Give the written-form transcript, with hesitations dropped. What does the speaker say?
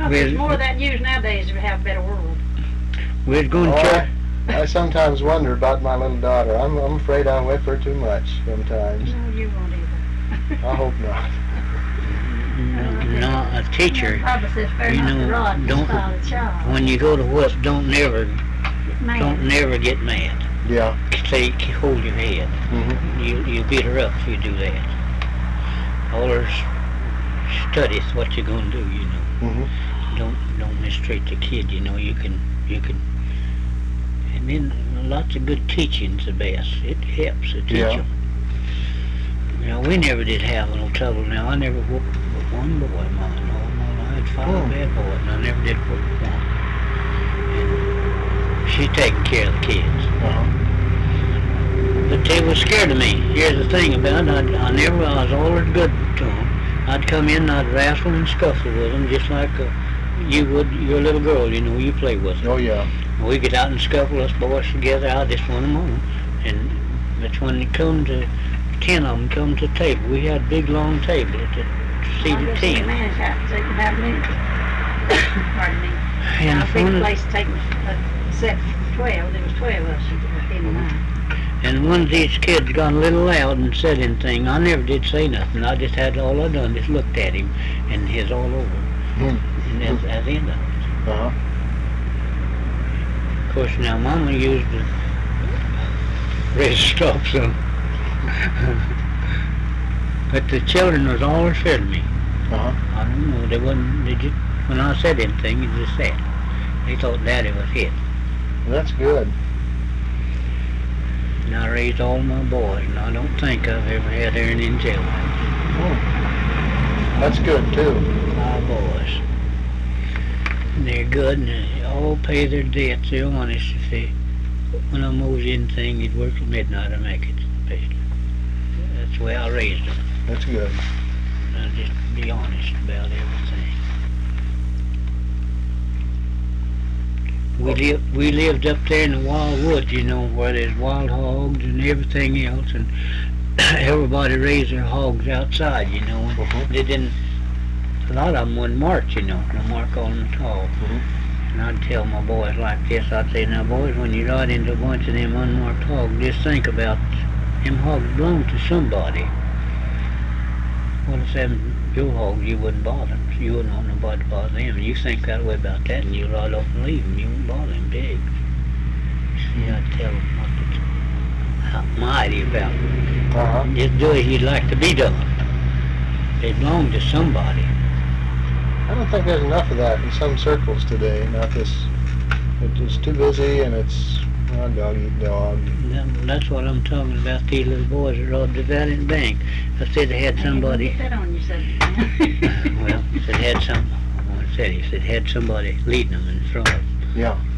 Well, there's more of that used nowadays to have a better world. We're going to church. I sometimes wonder about my little daughter. I'm afraid I whip her too much sometimes. No, you won't either. I hope not. No, a teacher, you know, don't, when you go to whip, don't never get mad. Yeah. Say, hold your head. Mm-hmm. You beat her up if you do that. All her studies what you're gonna do, you know. Mm-hmm. Don't mistreat the kid, you know. You can, and then lots of good teaching's the best. It helps to teach them. You know, we never did have no trouble. Now I never whooped one boy, Mama. No, I had 5 bad boys, and I never did whoop one. And she taking care of the kids. But they was scared of me. Here's the thing about it, I was always good to them. I'd come in and I'd wrestle and scuffle with them just like you would your little girl, you know, you play with them. Oh, yeah. We get out and scuffle, us boys together. I just want them on. And that's when it come to 10 of them come to the table. We had a big long table at the seated 10. Pardon me. And a big place to take set 12. There was 12 of us in mine. And one of these kids got a little loud and said anything. I never did say nothing. I just had all I done just looked at him, and he's all over. And that's the end of it. Of course, now Mama used the razor strops on. But the children was always scared of me. I don't know. They wasn't. They just, when I said anything, they just said. They thought Daddy was hit. Well, that's good. And I raised all my boys, and I don't think I've ever had any in jail. That's good too. 5 boys. And they're good, and they all pay their debts. They're honest. If they, when I owes anything, they'd work till midnight to make it. That's the way I raised them. That's good. And I just be honest about everything. We lived up there in the wild woods, you know, where there's wild hogs and everything else, and everybody raised their hogs outside, you know. And they didn't. A lot of them wouldn't march, you know. No mark on them at all. And I'd tell my boys like this. I'd say, now boys, when you ride into a bunch of them unmarked hogs, just think about them hogs belong to somebody. Well, if them your hogs, you wouldn't bother them. So you wouldn't want nobody to bother them. And you think that way about that, and you ride off and leave them. You won't bother them pigs. See, I'd tell them what my idea about them. Just do as you'd like to be done. They belong to somebody. I don't think there's enough of that in some circles today. Not this. It's too busy, and it's dog eat dog. That's what I'm talking about. These little boys that robbed the Valiant Bank. I said they had somebody. Get that on you, son. Well, he said had somebody leading them in front of them. Yeah.